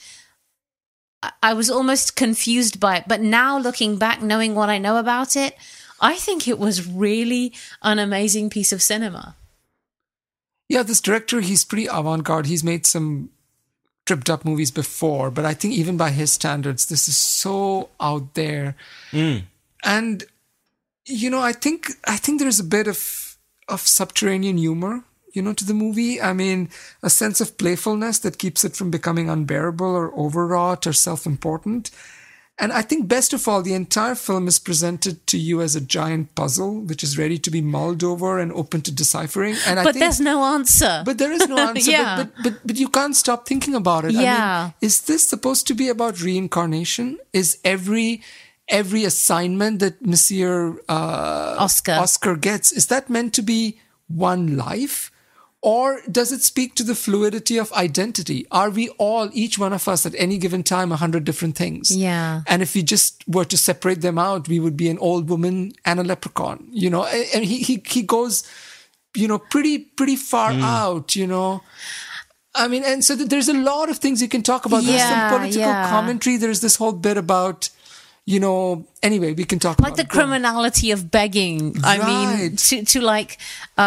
I was almost confused by it. But now looking back, knowing what I know about it, I think it was really an amazing piece of cinema. Yeah, this director, he's pretty avant-garde. He's made some tripped up movies before, but I think even by his standards, this is so out there. And, you know, I think there's a bit of subterranean humor, you know, to the movie. I mean, a sense of playfulness that keeps it from becoming unbearable or overwrought or self-important. And I think best of all, the entire film is presented to you as a giant puzzle, which is ready to be mulled over and open to deciphering. And but there's no answer. But there is no answer. Yeah. But you can't stop thinking about it. Yeah. I mean, is this supposed to be about reincarnation? Is every assignment that Monsieur Oscar gets, is that meant to be one life? Or does it speak to the fluidity of identity? Are we all, each one of us at any given time, 100 different things? Yeah. And if we just were to separate them out, we would be an old woman and a leprechaun, you know? And he goes, you know, pretty far out, you know? I mean, and so there's a lot of things you can talk about. There's some political commentary. There's this whole bit about, you know, anyway, we can talk like about the criminality of begging. I mean, to like,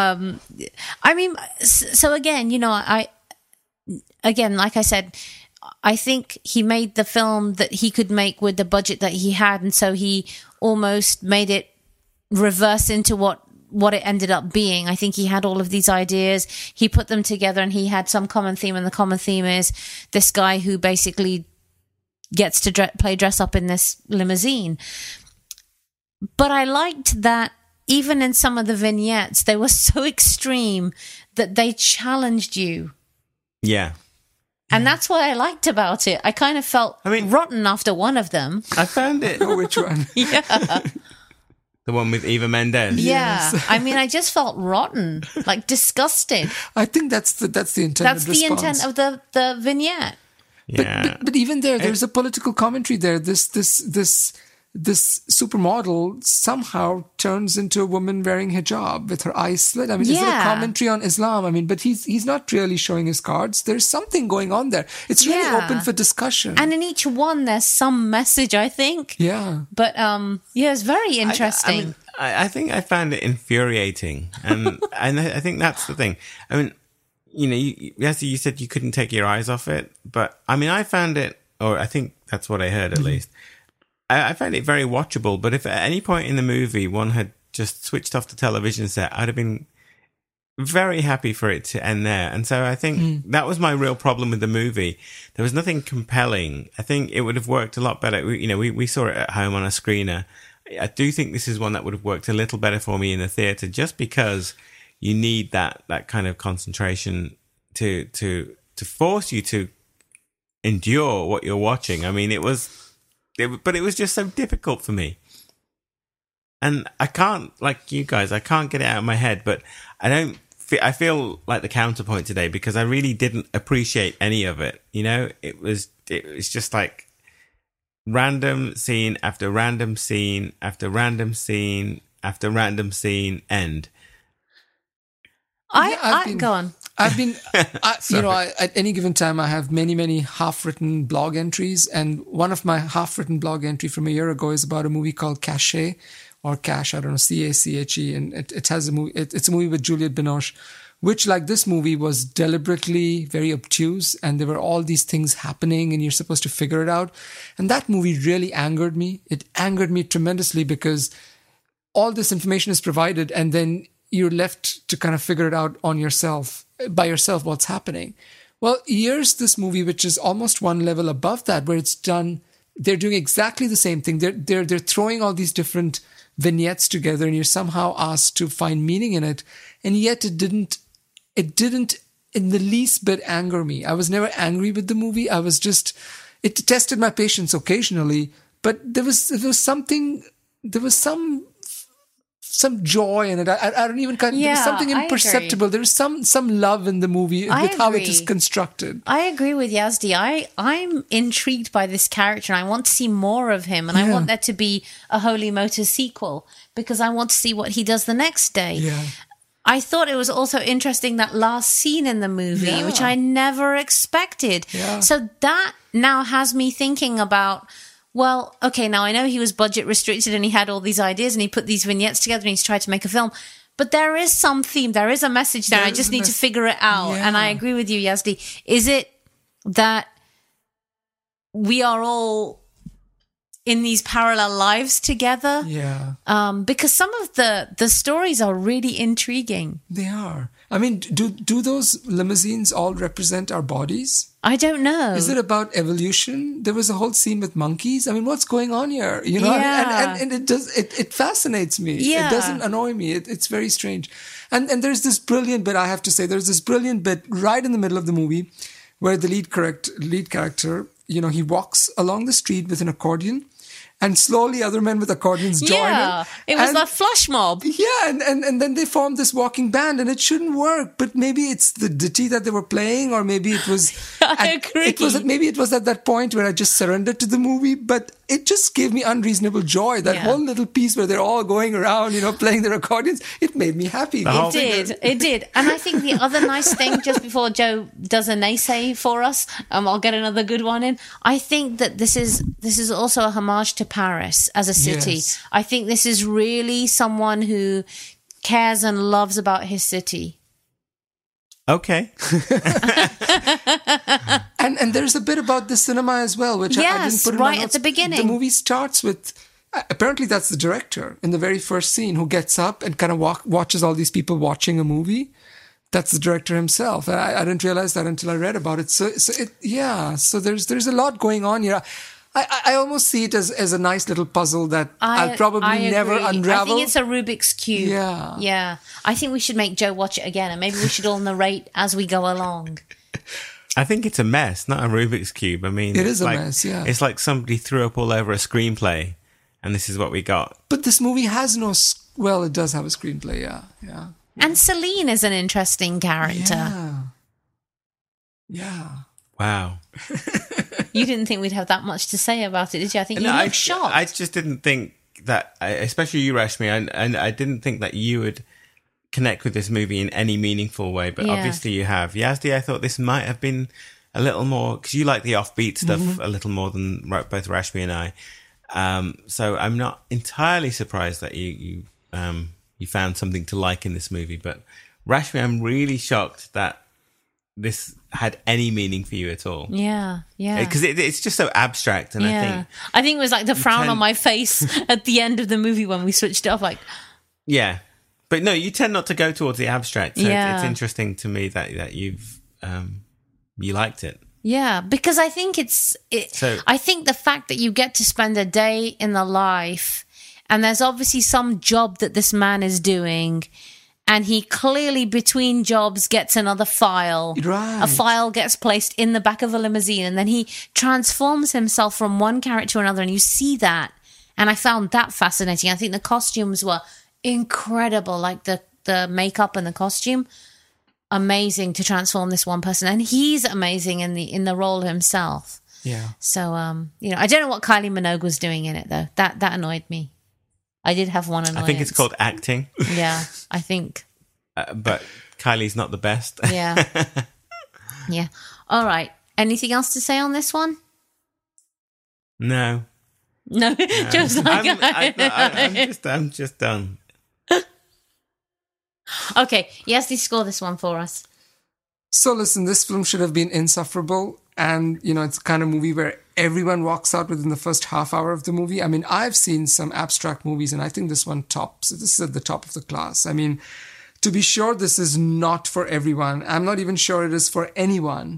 I mean, so again, you know, like I said, I think he made the film that he could make with the budget that he had. And so he almost made it reverse into what it ended up being. I think he had all of these ideas. He put them together and he had some common theme. And the common theme is this guy who basically gets to play dress up in this limousine. But I liked that even in some of the vignettes, they were so extreme that they challenged you. Yeah. And that's what I liked about it. I kind of felt rotten after one of them. I found it. Oh, which one? Yeah. The one with Eva Mendes. Yeah. I mean, I just felt rotten, like disgusted. I think that's the intended That's the response. intent of the vignette. Yeah. But even there's a political commentary there. This supermodel somehow turns into a woman wearing hijab with her eyes slit. I mean, is it a commentary on Islam? I mean, but he's not really showing his cards. There's something going on there. It's really open for discussion. And in each one, there's some message, I think. Yeah. But it's very interesting. I think I found it infuriating, and I think that's the thing. I mean, you know, you said you couldn't take your eyes off it, but I mean, I found it, or I think that's what I heard at least. I found it very watchable, but if at any point in the movie one had just switched off the television set, I'd have been very happy for it to end there. And so I think that was my real problem with the movie. There was nothing compelling. I think it would have worked a lot better. We saw it at home on a screener. I do think this is one that would have worked a little better for me in the theater, just because you need that kind of concentration to force you to endure what you're watching. I mean, but it was just so difficult for me. And I can't, like you guys, I can't get it out of my head, but I feel like the counterpoint today, because I really didn't appreciate any of it. You know, it was just like random scene after random scene after random scene after random scene end. Go on. I've been, at any given time, I have many, many half-written blog entries. And one of my half-written blog entry from a year ago is about a movie called Cache, or Cash, I don't know, C-A-C-H-E. And it has a movie, it's a movie with Juliette Binoche, which, like this movie, was deliberately very obtuse. And there were all these things happening and you're supposed to figure it out. And that movie really angered me. It angered me tremendously because all this information is provided and then you're left to kind of figure it out by yourself what's happening. Well, here's this movie which is almost one level above that, where they're doing exactly the same thing. They're throwing all these different vignettes together and you're somehow asked to find meaning in it. And yet it didn't in the least bit anger me. I was never angry with the movie. It tested my patience occasionally, but there was something there was some joy in it. I don't even there was something imperceptible. There was some love in the movie with how it is constructed. I agree with Yazdi. I'm intrigued by this character. I want to see more of him, and I want there to be a Holy Motors sequel because I want to see what he does the next day. Yeah. I thought it was also interesting, that last scene in the movie, which I never expected. Yeah. So that now has me thinking about, well, okay, now I know he was budget restricted and he had all these ideas and he put these vignettes together and he's tried to make a film. But there is some theme, there is a message there. I just need to figure it out. Yeah. And I agree with you, Yazdi. Is it that we are all in these parallel lives together? Yeah. Because some of the stories are really intriguing. They are. I mean, do those limousines all represent our bodies? I don't know. Is it about evolution? There was a whole scene with monkeys. I mean, what's going on here? You know, and it fascinates me. Yeah. It doesn't annoy me. It's very strange. And there's this brilliant bit, I have to say, there's this brilliant bit right in the middle of the movie where the lead character, you know, he walks along the street with an accordion. And slowly other men with accordions join him. Yeah, it was a flush mob. Yeah, and then they formed this walking band, and it shouldn't work. But maybe it's the ditty that they were playing, or maybe it was... I agree. Maybe it was at that point where I just surrendered to the movie, but it just gave me unreasonable joy. That whole little piece where they're all going around, you know, playing their accordions, it made me happy. It did. And I think the other nice thing, just before Joe does a naysay for us, I'll get another good one in. I think that this is also a homage to Paris as a city. Yes. I think this is really someone who cares and loves about his city. Okay. and there's a bit about the cinema as well, which I didn't put in my notes. At the beginning. The movie starts with, apparently that's the director in the very first scene who gets up and kind of watches all these people watching a movie. That's the director himself. I didn't realize that until I read about it. So there's a lot going on here. I almost see it as a nice little puzzle that I'll probably never unravel. I think it's a Rubik's Cube. Yeah. Yeah. I think we should make Joe watch it again, and maybe we should all narrate as we go along. I think it's a mess, not a Rubik's Cube. I mean, it is a mess, yeah. It's like somebody threw up all over a screenplay, and this is what we got. But this movie has no... Well, it does have a screenplay, yeah. And Celine is an interesting character. Yeah. Wow. You didn't think we'd have that much to say about it, did you? I think you looked shocked. I just didn't think that, especially you, Rashmi, and I didn't think that you would connect with this movie in any meaningful way, but obviously you have. Yazdi, I thought this might have been a little more, because you like the offbeat stuff a little more than both Rashmi and I. So I'm not entirely surprised that you found something to like in this movie, but Rashmi, I'm really shocked that this had any meaning for you at all. Yeah. Because it's just so abstract, and I think it was like the frown on my face at the end of the movie when we switched it off. Like, yeah, but no, you tend not to go towards the abstract. So it's interesting to me that you've you liked it. Yeah, because I think I think the fact that you get to spend a day in the life, and there's obviously some job that this man is doing. And he clearly, between jobs, gets another file. Right. A file gets placed in the back of a limousine, and then he transforms himself from one character to another, and you see that. And I found that fascinating. I think the costumes were incredible, like the makeup and the costume. Amazing to transform this one person. And he's amazing in the role himself. Yeah. So, I don't know what Kylie Minogue was doing in it, though. That annoyed me. I did have one annoyance. I think it's called acting. Yeah, I think. But Kylie's not the best. Yeah. Yeah. All right. Anything else to say on this one? No. Just like I'm just done. Okay. Yes, score this one for us. So listen, this film should have been insufferable. And, it's the kind of movie where everyone walks out within the first half hour of the movie. I mean, I've seen some abstract movies, and I think this one tops. This is at the top of the class. I mean, to be sure, this is not for everyone. I'm not even sure it is for anyone.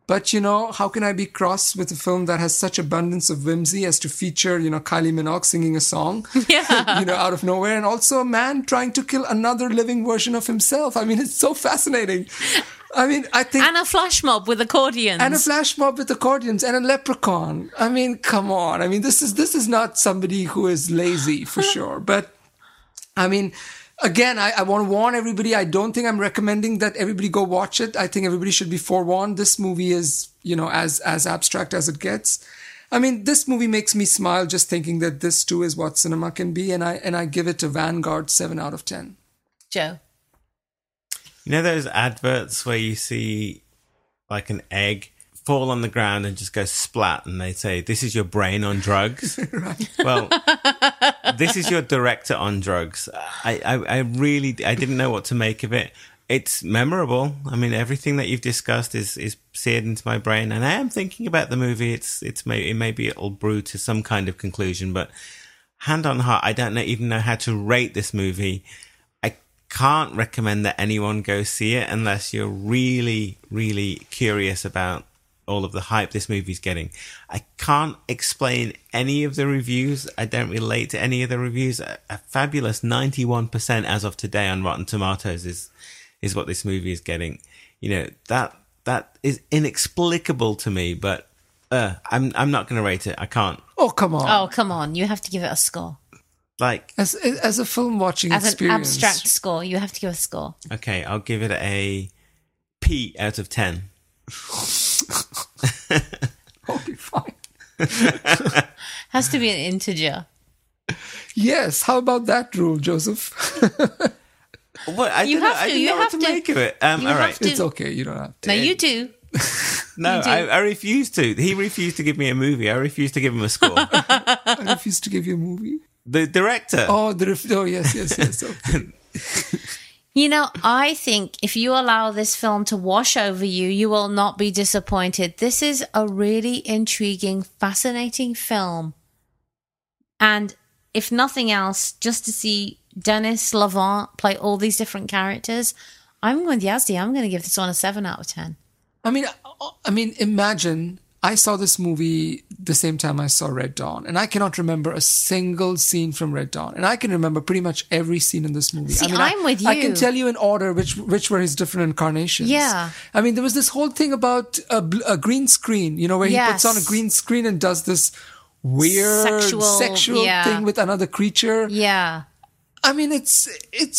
But, how can I be cross with a film that has such abundance of whimsy as to feature, Kylie Minogue singing a song, out of nowhere, and also a man trying to kill another living version of himself. I mean, it's so fascinating. I think... And a flash mob with accordions. And a leprechaun. I mean, come on. I mean, this is not somebody who is lazy, for sure. But, again, I want to warn everybody. I don't think I'm recommending that everybody go watch it. I think everybody should be forewarned. This movie is, as abstract as it gets. This movie makes me smile just thinking that this too is what cinema can be. And I give it a Vanguard 7 out of 10. Joe. You know those adverts where you see like an egg fall on the ground and just go splat, and they say, "This is your brain on drugs." Right. Well, this is your director on drugs. I didn't know what to make of it. It's memorable. I mean, everything that you've discussed is seared into my brain, and I am thinking about the movie. Maybe it'll brew to some kind of conclusion, but hand on heart, I don't even know how to rate this movie. Can't recommend that anyone go see it unless you're really, really curious about all of the hype this movie's getting. I can't explain any of the reviews. I don't relate to any of the reviews. A fabulous 91% as of today on Rotten Tomatoes is what this movie is getting. That is inexplicable to me, but I'm not going to rate it. I can't. Oh, come on. You have to give it a score. Like as a film watching experience. As an abstract score, you have to give a score. Okay, I'll give it a P out of 10. Okay, fine. Has to be an integer. Yes, how about that rule, Joseph? Well, I didn't know what to make of it. All right. It's okay, you don't have to. No, you do. No, you do. I refuse to. He refused to give me a movie. I refused to give him a score. I refuse to give you a movie. The director. Yes. Okay. I think if you allow this film to wash over you, you will not be disappointed. This is a really intriguing, fascinating film. And if nothing else, just to see Denis Lavant play all these different characters, I'm with Yazdi. I'm going to give this one a 7 out of 10. I mean, imagine I saw this movie the same time I saw Red Dawn, and I cannot remember a single scene from Red Dawn, and I can remember pretty much every scene in this movie. See, I'm with you. I can tell you in order which were his different incarnations. Yeah. I mean, there was this whole thing about a green screen, where he puts on a green screen and does this weird sexual thing with another creature. Yeah. I mean, it's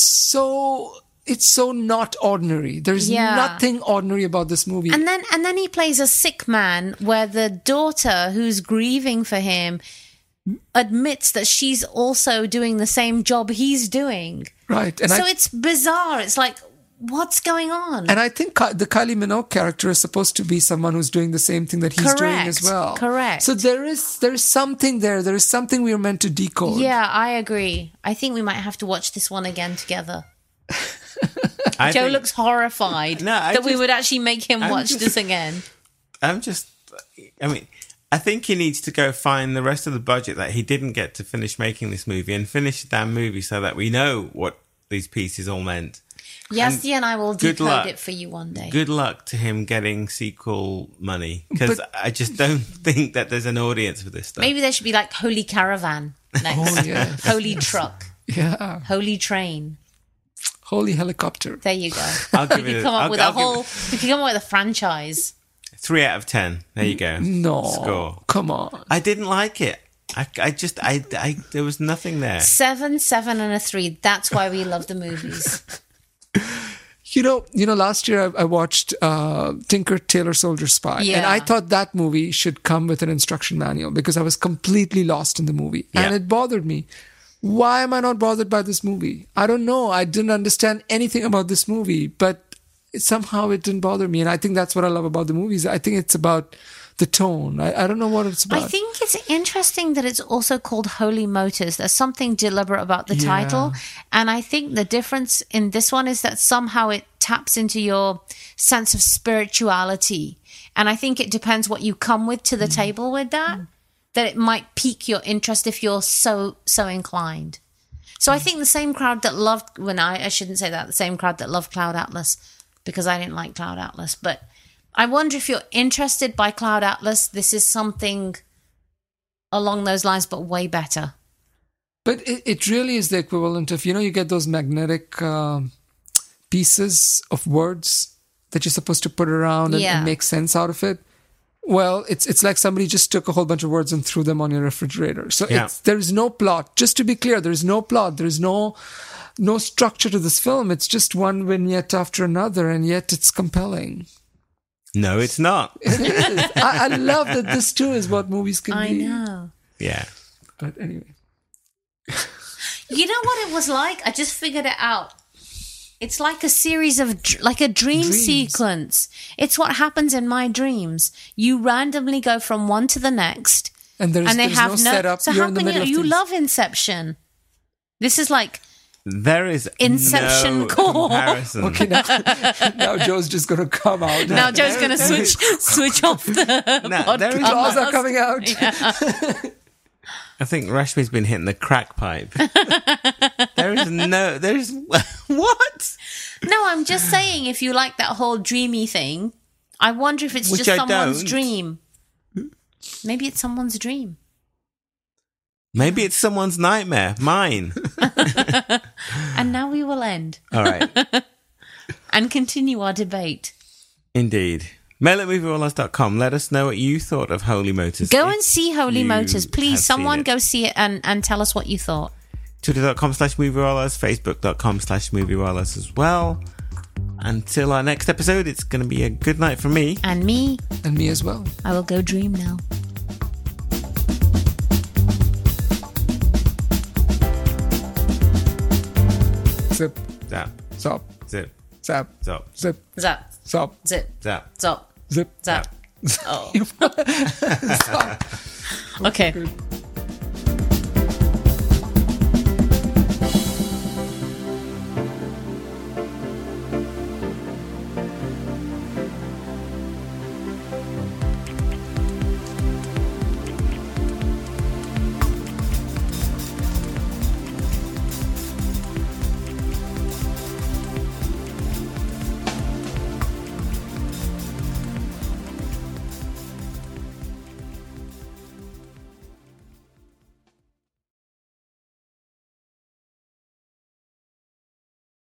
so not ordinary. There's nothing ordinary about this movie. And then he plays a sick man where the daughter who's grieving for him admits that she's also doing the same job he's doing. Right. And it's bizarre. It's like, what's going on? And I think the Kylie Minogue character is supposed to be someone who's doing the same thing that he's doing as well. Correct. So there is something there. There is something we are meant to decode. Yeah, I agree. I think we might have to watch this one again together. Joe looks horrified we would actually make him watch this again. I think he needs to go find the rest of the budget that he didn't get to finish making this movie and finish the damn movie so that we know what these pieces all meant. Yazdi and I will decode it for you one day. Good luck to him getting sequel money, because I just don't think that there's an audience for this stuff. Maybe there should be like Holy Caravan next. Oh, yes. Holy Truck. Yeah. Holy Train. Holy Helicopter. There you go. I'll give we can come up with a franchise. 3 out of 10. There you go. No. Score. Come on. I didn't like it. There was nothing there. 7, 7, and a 3. That's why we love the movies. Last year I watched Tinker Tailor Soldier Spy, and I thought that movie should come with an instruction manual because I was completely lost in the movie, and it bothered me. Why am I not bothered by this movie? I don't know. I didn't understand anything about this movie, but somehow it didn't bother me, and I think that's what I love about the movies. I think it's about the tone. I don't know what it's about. I think it's interesting that it's also called Holy Motors. There's something deliberate about the title. And I think the difference in this one is that somehow it taps into your sense of spirituality. And I think it depends what you come with to the table with that it might pique your interest if you're so inclined. So I think the same crowd that loved, I shouldn't say that, the same crowd that loved Cloud Atlas, because I didn't like Cloud Atlas, but I wonder if you're interested by Cloud Atlas. This is something along those lines, but way better. But it really is the equivalent of, you get those magnetic pieces of words that you're supposed to put around and make sense out of it. Well, it's like somebody just took a whole bunch of words and threw them on your refrigerator. So there is no plot. Just to be clear, there is no plot. There is no structure to this film. It's just one vignette after another, and yet it's compelling. No, it's not. It is. I love that this too is what movies can be. I know. Yeah. But anyway. You know what it was like? I just figured it out. It's like a series of, like a dream sequence. It's what happens in my dreams. You randomly go from one to the next. And there's no setup. So how can you love Inception? This is like... There is Inception core. Comparison. Okay, now Joe's just going to come out. Now Joe's going to switch off the podcast. Claws are coming out. Yeah. I think Rashmi's been hitting the crack pipe. There's what? No, I'm just saying, if you like that whole dreamy thing, I wonder if it's Which just I someone's don't. dream. Maybe it's someone's dream. Maybe it's someone's nightmare. Mine. And now we will end. All right. And continue our debate. Indeed. Mail at movierollers.com. Let us know what you thought of Holy Motors. Go and see Holy Motors. Please, have someone seen it. go see it and tell us what you thought. Twitter.com/movierollers, Facebook.com/movierollers as well. Until our next episode, it's going to be a good night from me. And me. And me as well. I will go dream now. Zip. Zap. Zop. Zip. Zap. Zop. Zip. Zap. Zop. Zip. Zap. Zop. Zip. Zap. Oh. Zop. Okay. Good.